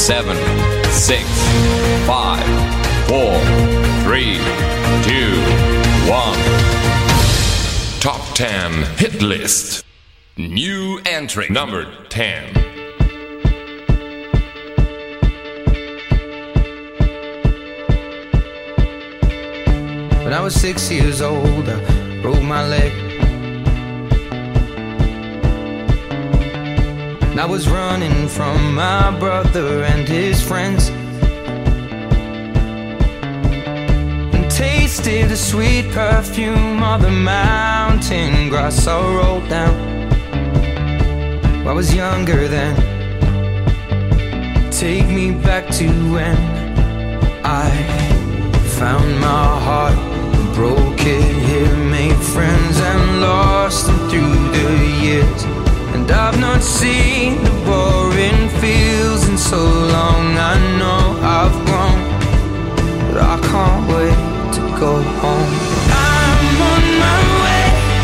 7, 6, 5, 4, 3, 2, 1. Top 10 hit list. New entry number 10. When I was 6 years old, I broke my leg. And I was running from my brother and his friends, and tasted the sweet perfume of the mountain grass I rolled down. I was younger then. Take me back to when I found my heart, broke it here, made friends and lost them through the years. And I've not seen the boring fields in so long. I know I've grown, but I can't wait to go home. I'm on my way,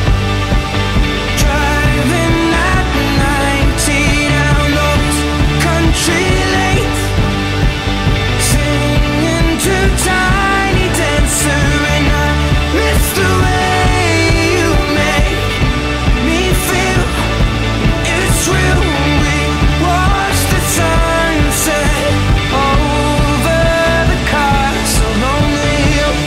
driving at 90 down those country lanes, singing to Tiny Dancer, and I miss the way you make me feel. It's real. We watch the sunset over the castle on the hill.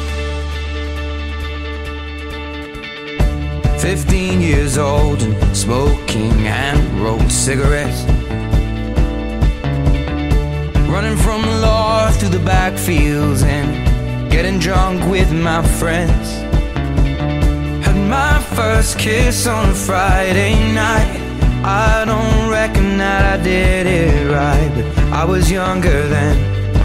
15 years old and smoking hand-rolled cigarettes, running from the law through the backfields and getting drunk with my friends. Had my first kiss on a Friday night. I don't reckon that I did it right, but I was younger then.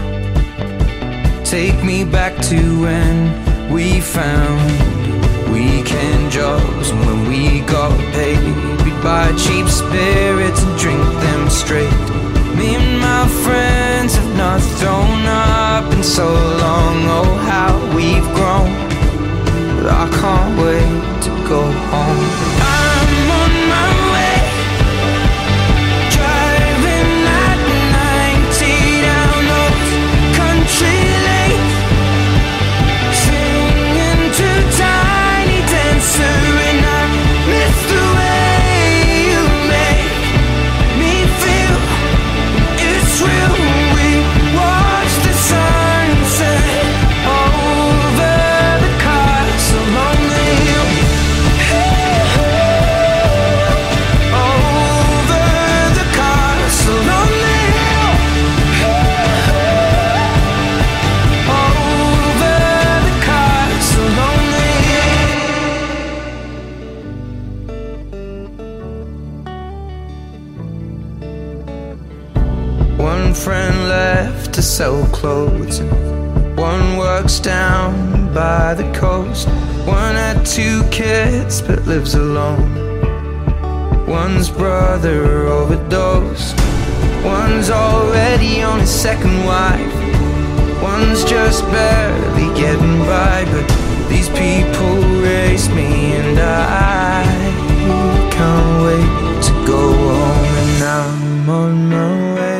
Take me back to when we found weekend jobs, and when we got paid, we'd buy cheap spirits and drink them straight. Me and my friends have not thrown up in so long. Oh, how we've grown, but I can't wait to go home. I'm on my way, driving at 90 down those country lanes, singing to Tiny Dancer, and I miss the way you make me feel. It's real. We watch the sunset over the castle on the hill. Over the castle on the hill. Over the castle on the hill. One friend left to sell clothes, and one works down by the coast. One had 2 kids but lives alone. One's brother overdosed. One's already on his second wife. One's just barely getting by, but these people race me, and I can't wait to go home. And I'm on my way.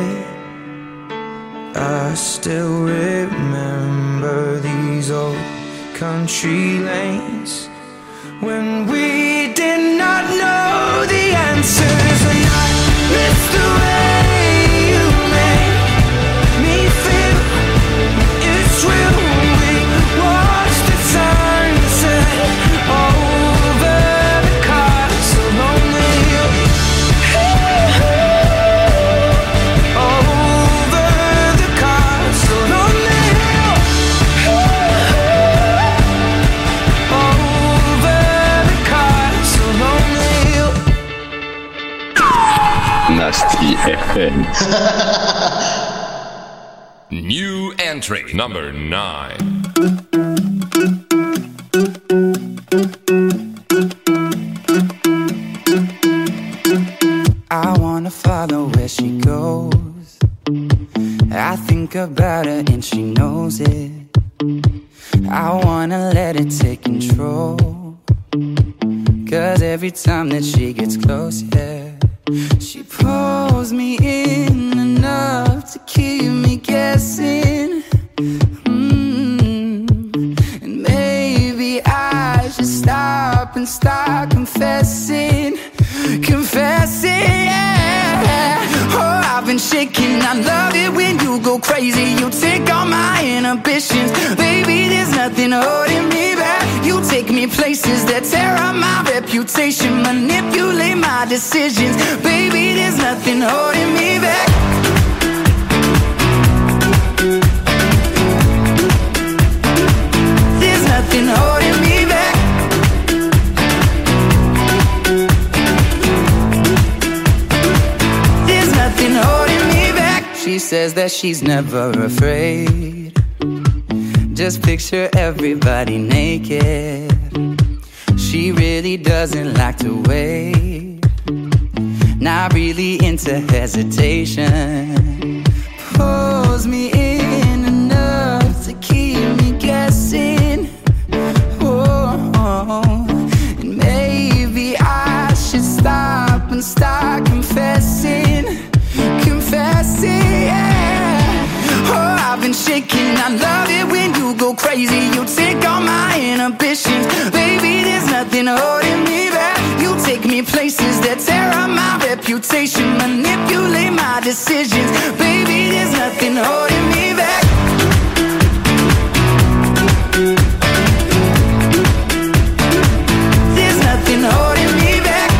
I still remember these old country lanes when we did not know the answers, and I miss the way you make me feel. It's real. We watch the sunset over the castle on the hill. Over the castle on the hill. Over the castle on the hill. Nasty FM. New entry number 9. I wanna follow where she goes. I think about her and she knows it. I wanna let it take control, 'cause every time that she gets close, yeah, she pulls me in enough to guessing, yeah. Oh, I've been shaking. I love it when you go crazy. You take all my inhibitions. Baby, there's nothing holding me back. You take me places that tear up my reputation, manipulate my decisions. Baby, there's nothing holding me back. There's nothing holding me back. There's nothing holding me back. She says that she's never afraid. Just picture everybody naked. She really doesn't like to wait. Not really into hesitation. Pulls me in enough to keep me guessing. Oh, and maybe I should stop and start confessing. Confessing, yeah. Oh, I've been shaking. I love it when you go crazy. You take all my inhibitions. Baby, there's nothing holding me back. You take me places that tear up my reputation, manipulate my decisions. Baby, there's nothing holding me back. There's nothing holding me back.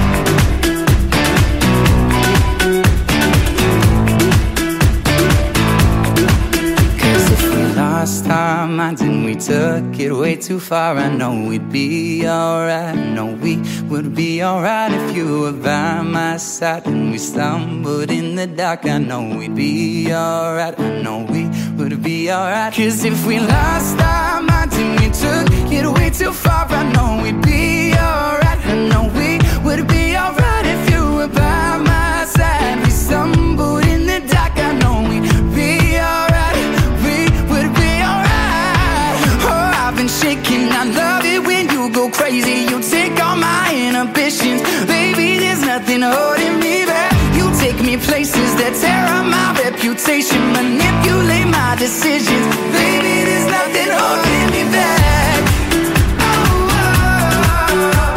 Cause if we lost our minds and we took it way too far, I know we'd be alright. I know we would be alright if you were by my side. And we stumbled in the dark, I know we'd be alright. I know we would be alright. Cause if we lost our minds and we took it way too far, I know we'd be alright. I know we would be alright if you were by my side. We stumbled in the dark, I know we'd be alright. We would be alright. Oh, I've been shaking. I love it when you go crazy. You take all my inhibitions. Baby, there's nothing holding me back. You take me places that tear up my reputation, manipulate my decisions. Baby, there's nothing holding me back. Oh, oh, oh.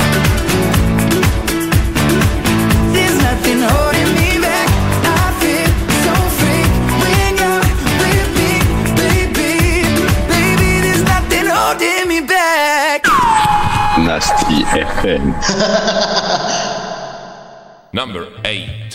There's nothing holding me back. I feel so free when you're with me, baby. Baby, there's nothing holding me back. Nasty FM. Number 8.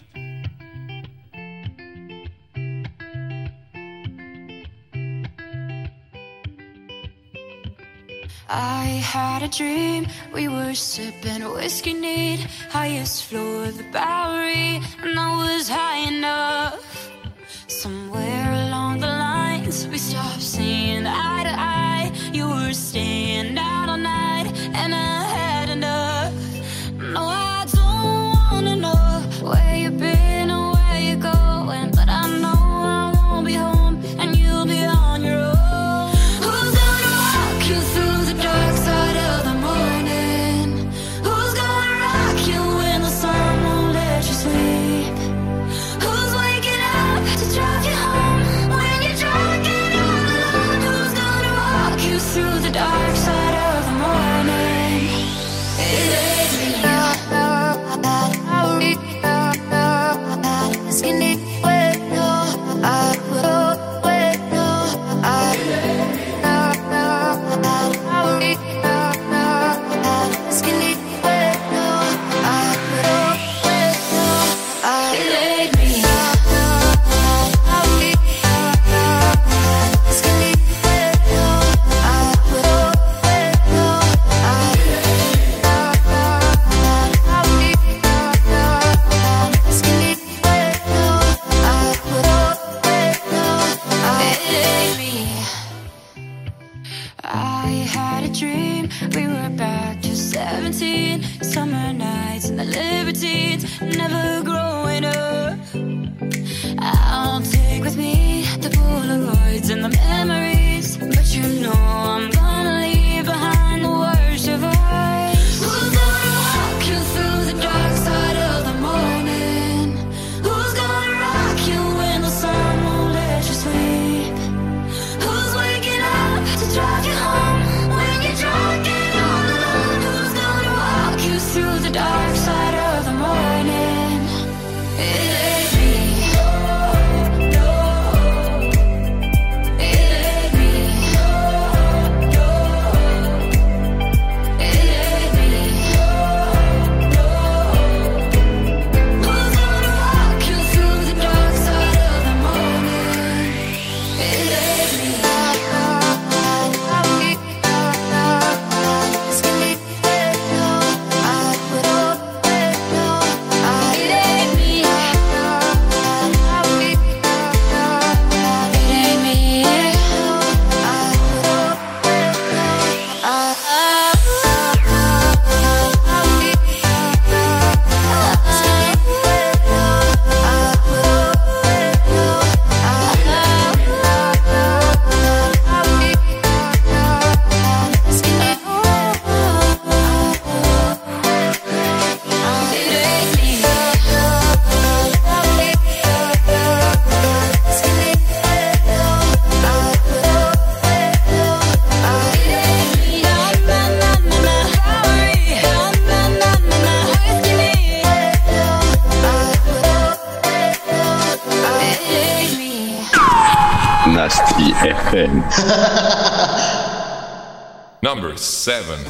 I had a dream, we were sipping whiskey neat, highest floor of the Bowery, and I was high enough. Somewhere along the lines, we stopped seeing eye to eye. You were staying out all night, and I had enough. No, I don't wanna know where you've been or where you're going, but I know I won't be home, and you'll be on your own. Who's gonna walk you through the dark side of the morning? Who's gonna rock you when the sun won't let you sleep? Nasty FM. Number 7.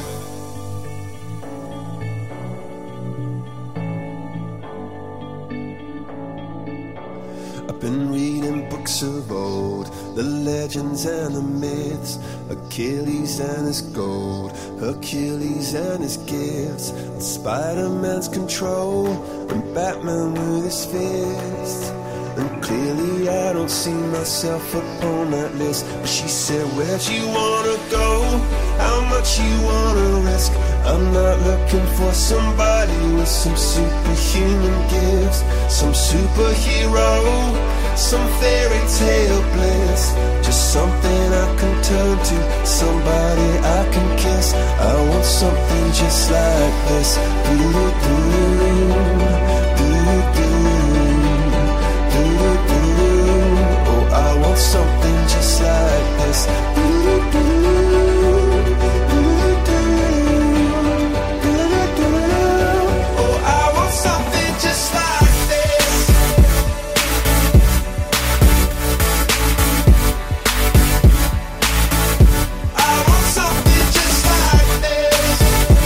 I've been reading books of old, the legends and the myths, Achilles and his gold, Hercules and his gifts, and Spider-Man's control, and Batman with his fists. And clearly I don't see myself upon that list. But she said, where'd you wanna go? How much you wanna risk? I'm not looking for somebody with some superhuman gifts, some superhero, some fairy tale bliss. Just something I can turn to, somebody I can kiss. I want something just like this. Oh, I want something just like this. Oh, I want something just like this. I want something just like this.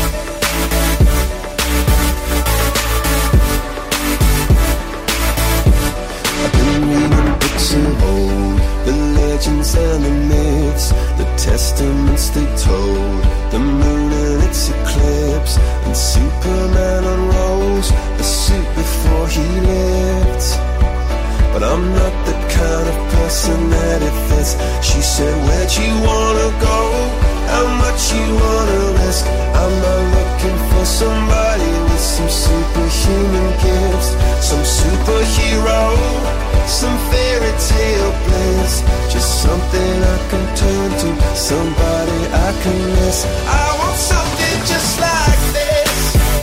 I've been reading books of old, the legends and the myths, the testaments they told, the moon and its eclipse, and Superman unrolls the suit before he lived. But I'm not the kind of person that it fits. She said, where'd you wanna go? How much you wanna risk? I'm not looking for somebody with some superhuman gifts, some superhero, some fairy tale bliss. Just something I can turn to, somebody I can miss. I want something just like this.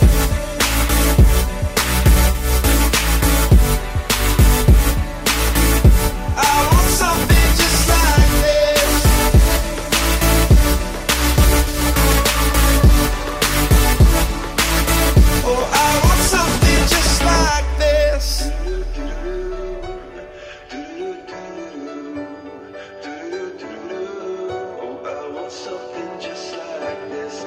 I want something just like this. Oh, I want something just like this. Oh, I want something just like this.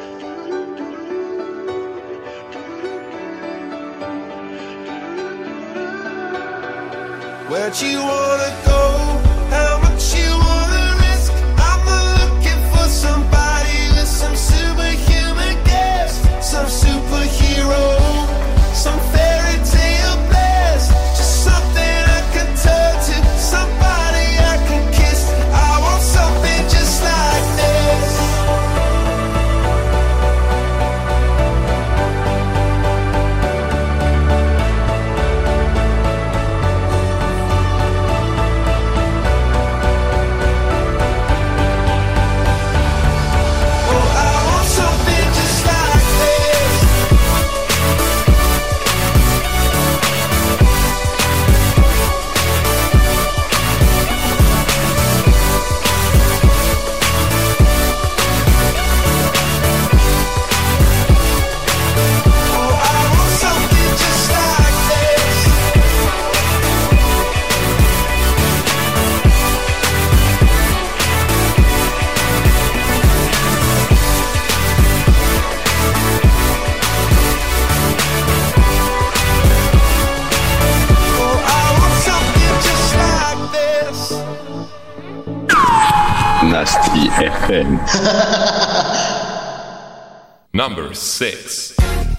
Where'd you wanna go? How much you wanna risk? I'm not looking for somebody with some superhuman gifts, some superhero, some fairy tale bliss. Just something I can turn to, somebody I can kiss. I want something just like this. Oh, I want something just like this. Oh, I want something just like this. Oh, I want something just like this. Nasty FM. Number 6.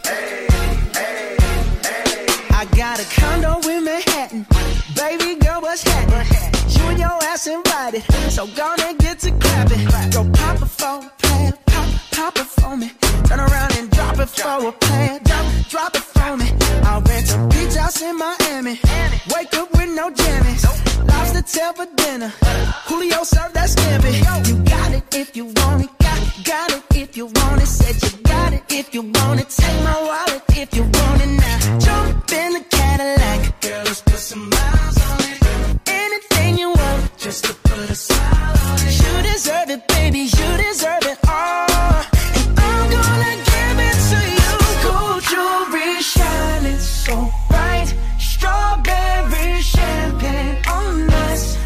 I got a condo in Manhattan. Baby girl, what's happening? You and your ass invited, so gonna get to clapping. Go pop it for a plan, pop it for me. Turn around and drop it for a plan, drop it for me. I'll rent a beach house in Miami. Wake up with no jammies. Lobster tail for dinner. Julio served that scampi. You got it if you want it. Got it if you want it. Said you got it if you want it. Take my wallet if you want it now. Jump in the Cadillac. Girl, let's put some miles on it. Anything you want, just to put a smile on it. You deserve it, baby. You deserve it all. And I'm gonna give it to you. Gold jewelry shining so bright. Strawberry champagne on us. Lucky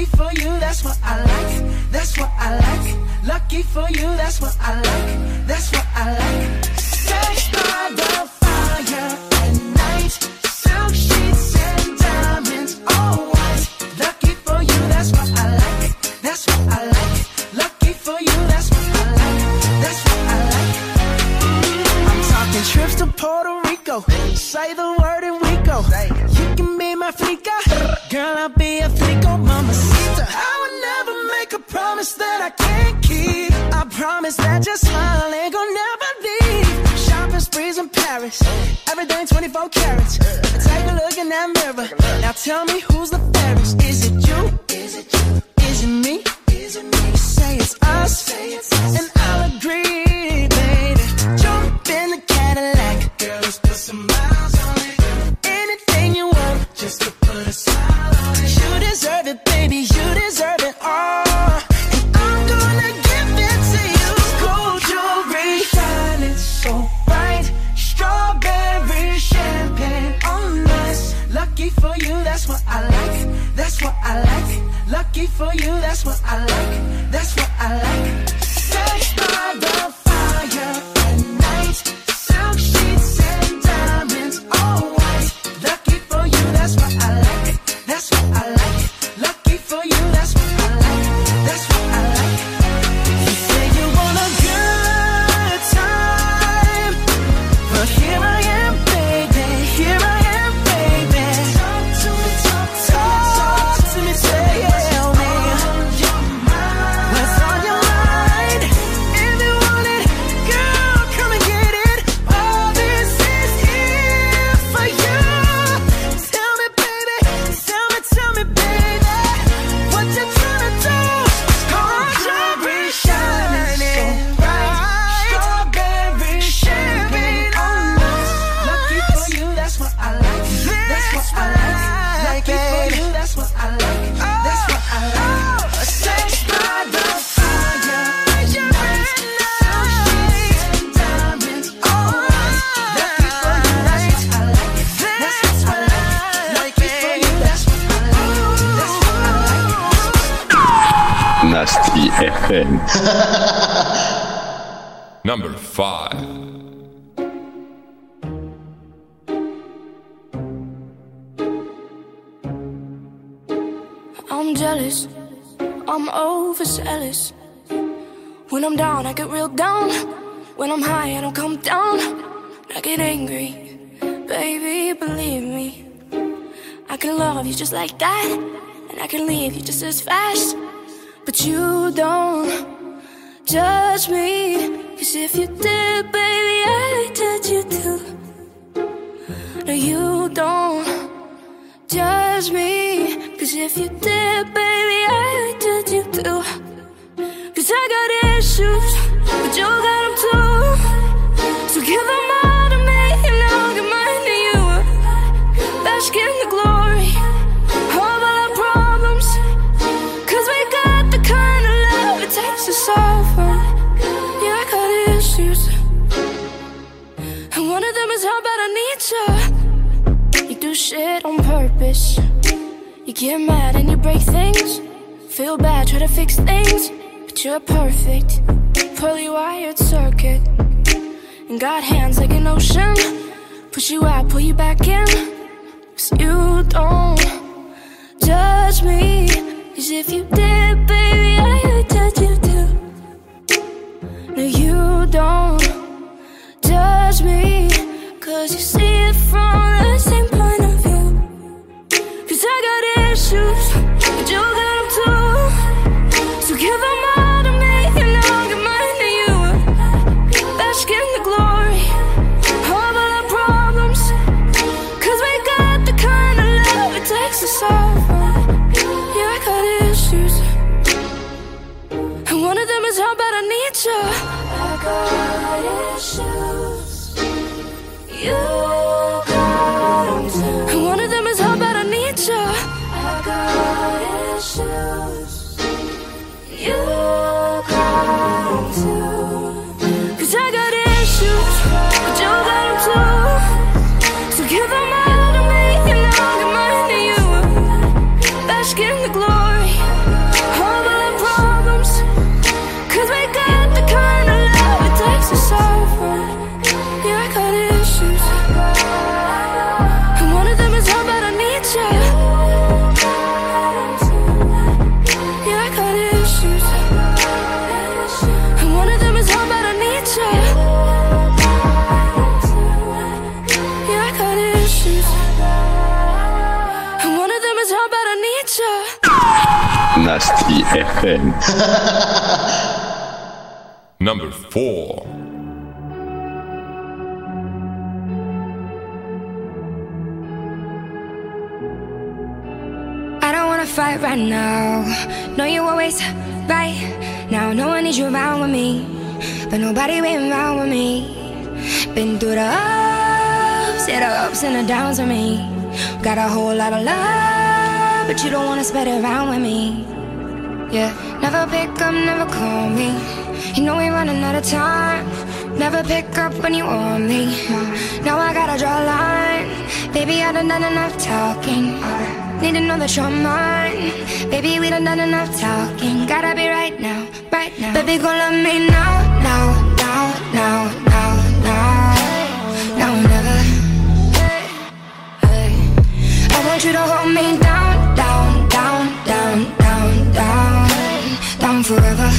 for you, that's what I like. That's what I like. Lucky for you, that's what I like. That's what I like. Sex by the fire at night. Silk sheets and diamonds, all white. Lucky for you, that's what I like. That's what I like. Lucky for you, that's what I like. That's what I like. I'm talking trips to Puerto Rico. Say the word and we go. You can be my flica. Girl, I'll be a flico, mamacita. I would never make a promise that I can't keep. I promise that your smile ain't gonna never leave. Shopping sprees in Paris. Everything 24 carats. Take a look in that mirror. Now tell me who's the fairest. Is it you? Is it you? Is it me? Is it me? Say it's us. And I'll agree, baby. Jump in the Cadillac. Girl, let's put some miles on it. Anything you want, just to put a smile on it. You deserve it, baby. You deserve it all. And I'm gonna give it to you. Gold jewelry, shining so bright. Strawberry champagne on us. Lucky for you, that's what I like. That's what I like. Lucky for you, that's what I like. That's what I like. Sex by the fire at night. Silk sheets and diamonds, all white. Lucky for you, that's what I like. That's what I like. Lucky for you, that's what I like. That's what I like. You say you want a good time, but here I am, baby. Here I am, baby. Talk to me, talk to me, tell me what's on your mind. If you want it, girl, come and get it. All this is here for you. Tell me, baby, tell me, baby, what you tryna do? Gold jewelry shining bright. Strawberry champagne on us. Lucky for you, that's what I like. That's what I like. Lucky for you, that's what I like. That's what I like. Sex by the fire at night. Silk sheets and diamonds on us. Lucky for you, that's what I like. That's what I like. Lucky for you, that's what I like. That's what I like. Nasty FM. Number 5. I'm jealous, I'm overzealous. When I'm down, I get real down. When I'm high, I don't come down. I get angry, baby, believe me. I can love you just like that, and I can leave you just as fast. But you don't judge me, 'cause if you did, baby, I'd judge you too. No, you don't judge me, 'cause if you did, baby, I'd judge you too. 'Cause I got issues, but you got them too. So give them all to me, and I'll give mine to you. Bask in the glory of all our problems, 'cause we got the kind of love it takes to suffer. Yeah, I got issues, and one of them is how bad I need you. You do shit on purpose. You get mad and you break things. Feel bad, try to fix things, but you're perfect. Poorly wired circuit, and got hands like an ocean. Push you out, pull you back in. 'Cause you don't judge me, 'cause if you did, baby, I'd judge you too. No, you don't judge me, 'cause you see it from the same point of view. 'Cause I got issues, but you got them too. So give them all to me, and I'll give mine to you. Bask in the glory of all our problems, 'cause we got the kind of love it takes to suffer. Yeah, I got issues, and one of them is how bad I need you. I got issues, you got Nasty FM. Number 4. I don't wanna fight right now. No, you always right now. No one needs you around with me, but nobody been around with me. Been through the ups, yeah, the ups and the downs with me. Got a whole lot of love, but you don't wanna spread it around with me. Yeah, never pick up, never call me. You know we're running out of time. Never pick up when you want me. Now I gotta draw a line. Baby, I done enough talking. Need to know that you're mine. Baby, we done enough talking. Gotta be right now, right now. Baby, gon' love me now, now, now, now, now, now. Now or never. Hey. I want you to hold me down, down, down, down, down, down, down forever.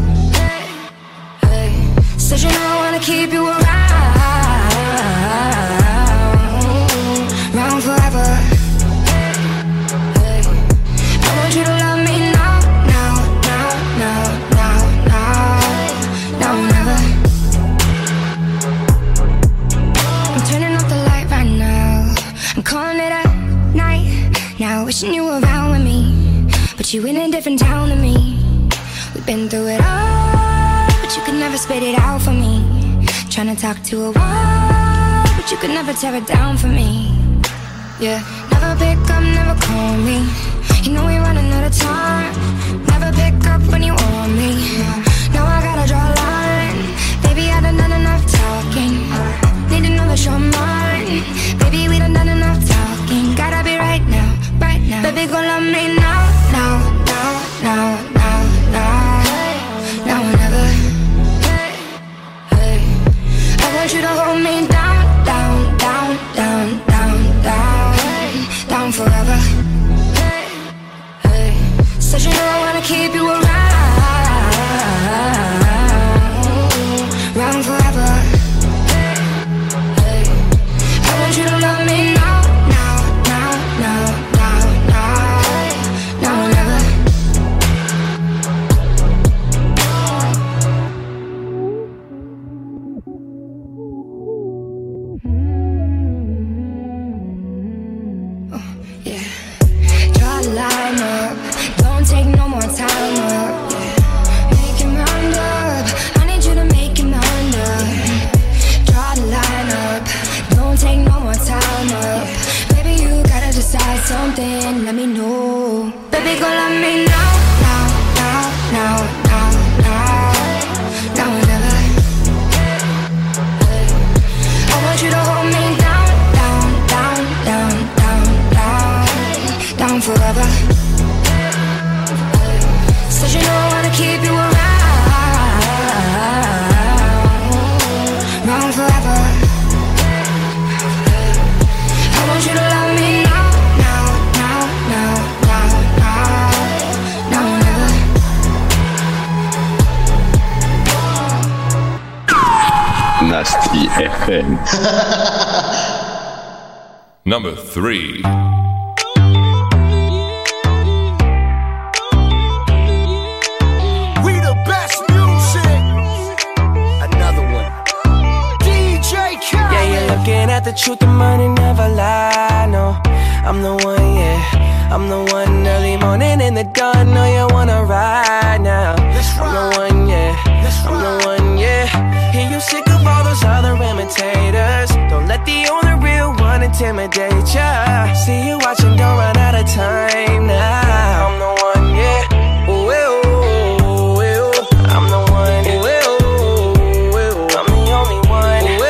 Hey. Said you know I wanna keep you around, around forever. I want you to love me now, now, now, now, now, now, now, never. I'm turning off the light right now. I'm calling it a night now, wishing you were around with me, but you in a different town than me. We've been through it all, but you could never spit it out for me. Trying to talk to a wall, but you could never tear it down for me. Yeah, never pick up, never call me. You know we're running out of time. Never pick up when you want me. Now I gotta draw a line. Baby, I done enough talking. Need to know that you're mine. Baby, we done enough talking. Gotta be right now, right now. Baby, gon' love me now, now, now, now, now, now, now or never. Hey. I want you to hold me down, down, down, down, down, down, down forever. Said you know I wanna keep you around, around forever. Hey. I want you to love me now, now, now, now, now, now, now or never. Oh, yeah. Draw a line up. Take no more time up, yeah. Make him round up. I need you to make him round up. Draw the line up. Don't take no more time up. Baby, you gotta decide something. Let me know. Baby, gon' love me now, now, now, now, now, now, now or never. Hey. I want you to hold me down, down, down, down, down, down, down forever. Said you know I wanna keep you around, around forever. I want you to love me now, now, now, now, now, now, now or never. Nasty FM. Number 3. At the truth, the money never lie, no. I'm the one, yeah. I'm the one early morning in the dawn. Know you wanna ride now. I'm the one, yeah. I'm the one, yeah. Hear you sick of all those other imitators. Don't let the only real one intimidate ya. See you watching, don't run out of time now. I'm the one, yeah. Ooh, ooh, ooh, ooh. I'm the one, ooh, ooh, ooh. I'm the only one. Ooh,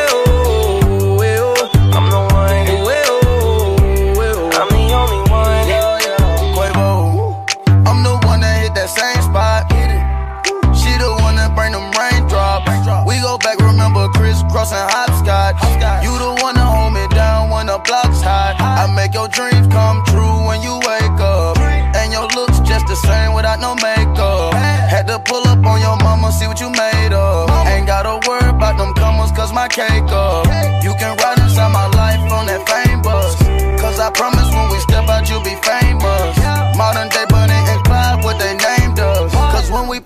same spot. She the one that bring them raindrops. We go back, remember crisscrossing hopscotch. You the one that hold me down when the block's hot. I make your dreams come true when you wake up. And your looks just the same without no makeup. Had to pull up on your mama, see what you made of. Ain't gotta worry about them comers, cause my cake up. You can ride inside my life on that fame bus. Cause I promise when we step out you'll be famous. Modern day Bunny and Clyde, what they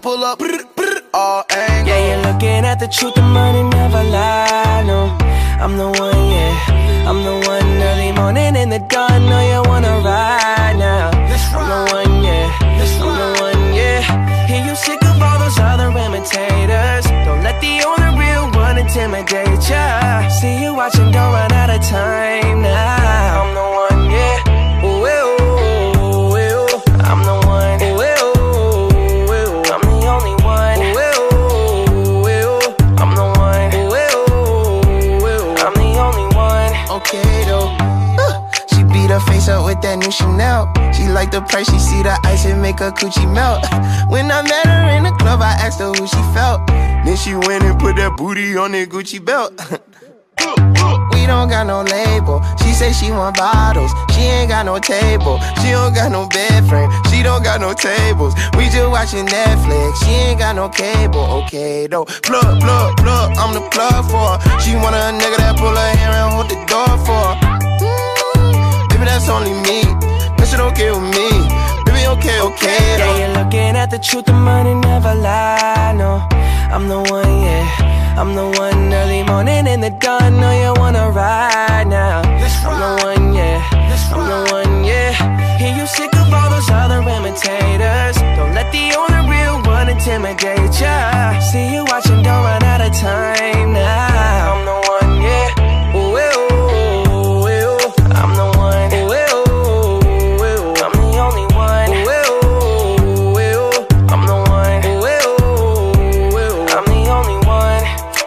pull up, all angles. Yeah, you're looking at the truth, the money never lie, no. I'm the one, yeah. I'm the one early morning in the dawn. Know you wanna ride now. I'm the one, yeah. I'm the one, yeah. Hear you sick of all those other imitators. Don't let the only real one intimidate ya. See you watching, don't run out of time now. I'm the one, yeah. Ooh, ooh, ooh, ooh. I'm the one. Ooh, ooh, ooh. I'm the only one. Ooh, ooh, ooh. I'm the one. Ooh, ooh, ooh. I'm the only one. Okay though, she beat her face up with that new Chanel. She like the price, she see the ice and make her coochie melt. When I met her in the club, I asked her who she felt. Then she went and put that booty on that Gucci belt. We don't got no label. She say she want bottles. She ain't got no table. She don't got no bed frame. She don't got no tables. We just watching Netflix. She ain't got no cable. Okay though, plug, plug, plug. I'm the plug for her. She want a nigga that pull her hair and hold the door for her. Baby, that's only me. That shit okay with me. Baby, okay, okay though. Yeah, you're looking at the truth, the money never lie, no. I'm the one, yeah. I'm the one early morning in the dawn. Know you wanna ride now. I'm the one, yeah. I'm the one, yeah. Hear you sick of all those other imitators. Don't let the only real one intimidate ya. See you watching, don't run out of time now. I'm the one, yeah. Ooh, ooh, ooh, ooh. I'm the one. Ooh, ooh, ooh, ooh. I'm the only one. Ooh, ooh, ooh. I'm the one. Ooh, ooh, ooh. I'm the only one.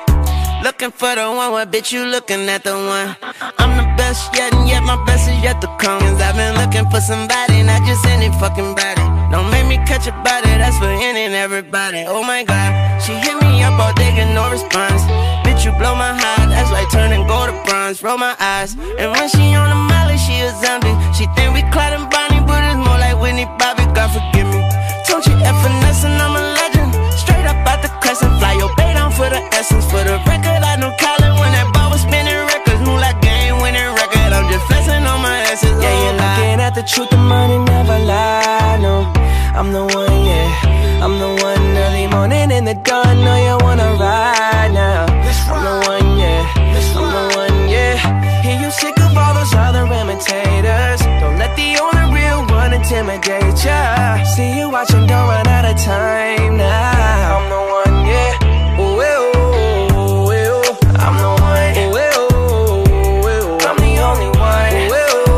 Looking for the one, what bitch you looking at the one? I'm the best yet, and yet my best is yet to come. Cause I've been looking for somebody, not just any fucking body. Don't make me catch a body, that's for any and everybody. Oh my god, she hit me up all day, get no response. Bitch, you blow my heart, that's like turning gold to bronze. Roll my eyes, and when she on the molly, she a zombie. She think we Clyde and Bonnie, but it's more like Whitney Bobby, God forgive me. Don't you F finesse and I'm a legend. Straight up out the crescent, fly your bait down for the essence. For the record, I know Colin when that ball was spinning records. Move like game winning record, I'm just flexing on my asses. Yeah, you're looking at the truth, the money never lie, no. I'm the one, yeah. I'm the one early morning in the dawn. Know you wanna ride now. I'm the one, yeah. I'm the one, yeah. Hear you sick of all those other imitators. Don't let the only real one intimidate ya. See you watching, don't run out of time now. I'm the one, yeah. Ooh, ooh, ooh, ooh. I'm the one. Ooh, ooh, ooh, ooh. I'm the only one. Ooh,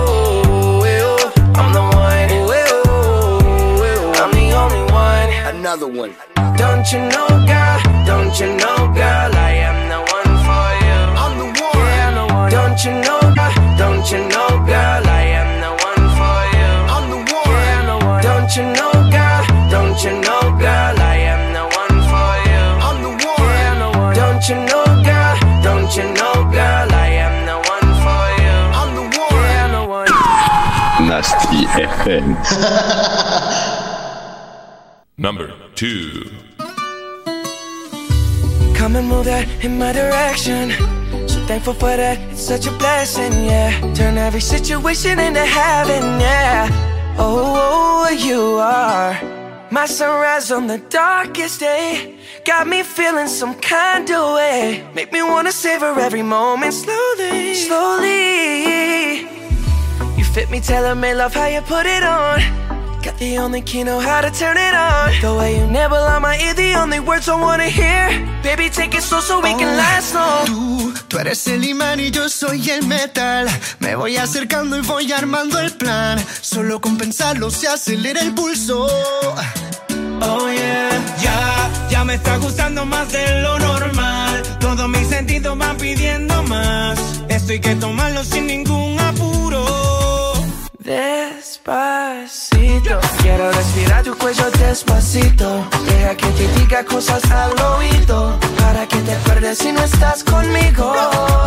ooh, ooh. I'm the one. Ooh, ooh, ooh. I'm the only one. Another one. Don't you know, girl? Don't you know, girl? I am the one for you. I'm the one. Yeah, I'm the one. Don't you know, girl? Don't you know, girl? I am the one for you. I'm the one. Yeah, I'm the one. Don't you know, girl? Don't you know, girl? I am the one for you. I'm the one. Yeah, I'm the one. Don't you know, girl? Don't you know, girl? I am the one for you. I'm the one. Yeah, I'm the one. Nasty FM. Number 2. Come and move that in my direction. So thankful for that, it's such a blessing, yeah. Turn every situation into heaven, yeah. Oh, you are my sunrise on the darkest day. Got me feeling some kind of way. Make me wanna savor every moment slowly, slowly. You fit me, tailor-made, love how you put it on. Got the only key, know how to turn it on. The way you nibble on my ear, the only words I wanna hear. Baby, take it slow so we can last long. Tú eres el imán y yo soy el metal. Me voy acercando y voy armando el plan. Solo con pensarlo se acelera el pulso. Oh yeah, ya me está gustando más de lo normal. Todos mis sentidos van pidiendo más. Esto hay que tomarlo sin ningún apuro. Despacito, quiero respirar tu cuello despacito. Deja que te diga cosas al oído, para que te acuerdes si no estás conmigo.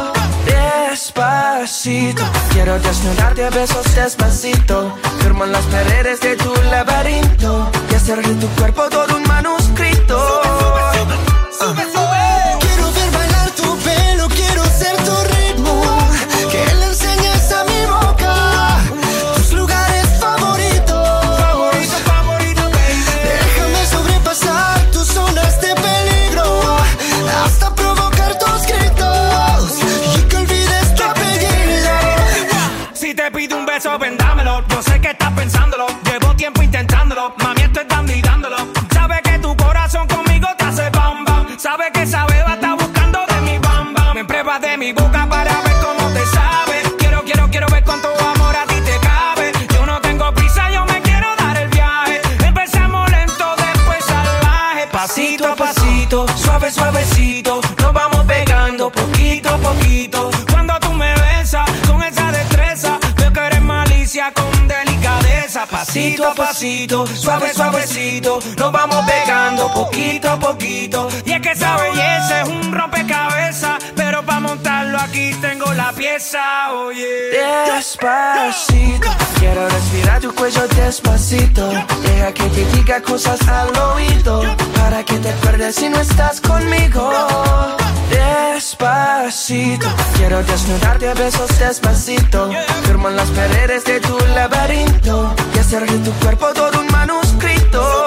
Despacito, quiero desnudarte a besos despacito. Firmo en las paredes de tu laberinto y hacer de tu cuerpo todo un manuscrito. Sube, sube. Quiero ver bailar tu pelo, quiero ser tu ritmo. Que le enseñes a mi boca tus lugares favoritos. Favorito, baby. Déjame sobrepasar dámelo. Yo sé que estás pensándolo, llevo tiempo intentándolo. Mami, esto es dando y dándolo. Sabe que tu corazón conmigo te hace bam bam. Sabe que esa beba está buscando de mi bam bam. Me pruebas de mi boca para ver cómo te sabe. Quiero ver cuánto amor a ti te cabe. Yo no tengo prisa, yo me quiero dar el viaje. Empezamos lento, después salvaje. Pasito a pasito, suave, suavecito. Nos vamos pegando poquito a poquito. Cuando tú me besas con esa destreza, veo que eres malicia con delicadeza. Pasito a pasito, suave, suavecito. Nos vamos pegando poquito a poquito. Y es que esa belleza es un rompecabezas, pero para montarlo aquí tengo la pieza, oye. Despacito, quiero respirar tu cuello despacito. Deja que te diga cosas al oído, para que te acuerdes si no estás conmigo. Despacito, quiero desnudarte a besos despacito. Firmo en las paredes de tu laberinto y hacer de tu cuerpo todo un manuscrito.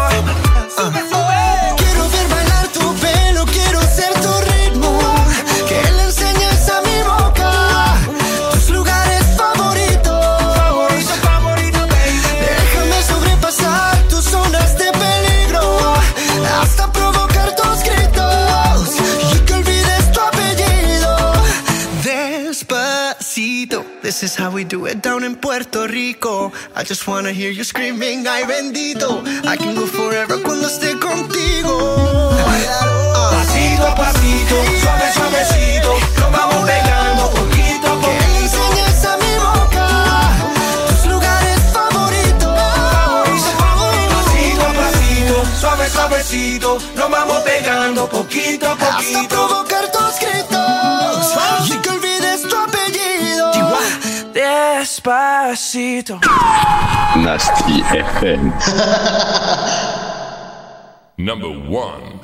Quiero ver bailar tu pelo, quiero ser tu ritmo. Que le enseñes a mi boca tus lugares favoritos. Favorito, baby. Déjame sobrepasar tus zonas de peligro, hasta provocar tus gritos y que olvides tu apellido. Despacito, this is how we do it down in Puerto Rico. I just wanna hear you screaming, ay bendito. I can go forever cuando esté contigo. Pasito a pasito, suave, suavecito. Nos vamos pegando poquito a Que le poquito. enseñes a mi boca tus lugares favoritos. Pasito a pasito, suave, suavecito. Nos vamos pegando poquito a Hasta poquito. provocar tus gritos y que olvides tu apellido. Despacito. Nasty FM. Number 1.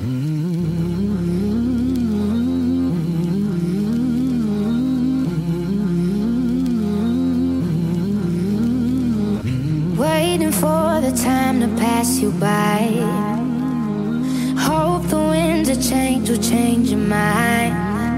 Waiting for the time to pass you by. Hope the winds of change will change your mind.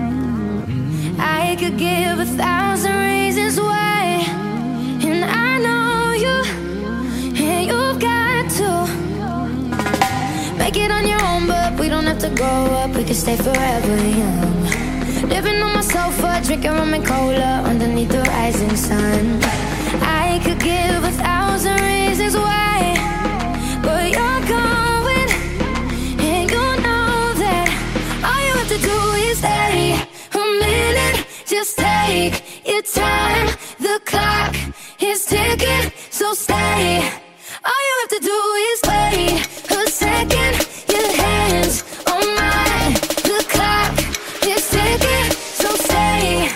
I could give 1,000 reasons why, and I know you, and you've got to make it on your own, but we don't have to grow up, we can stay forever young. Living on my sofa, drinking rum and cola underneath the rising sun. I could give 1,000 reasons why, but you're going, and you know that all you have to do is stay a minute. Just take your time, the clock is ticking, so stay. All you have to do is wait a second, your hands on mine. The clock is ticking, so stay.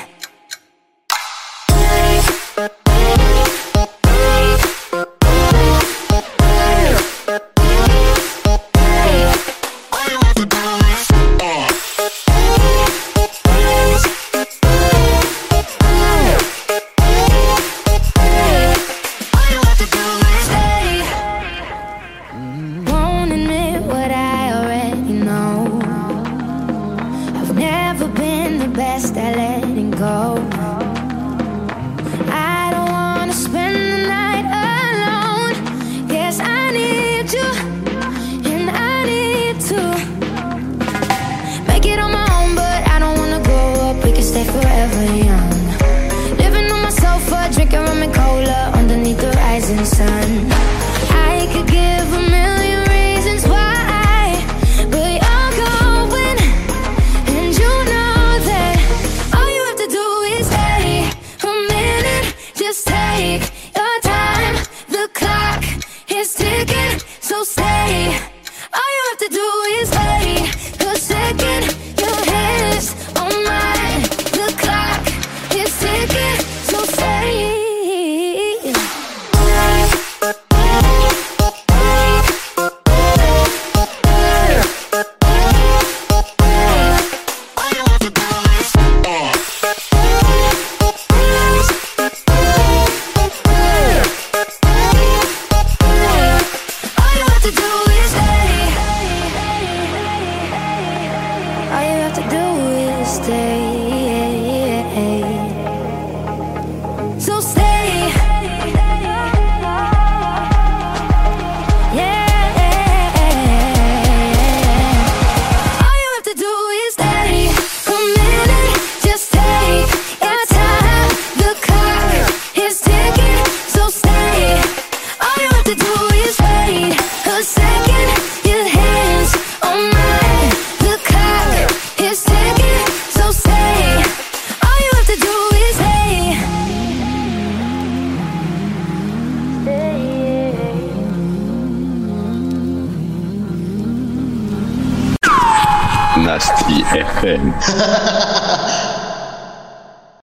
Nasty FM.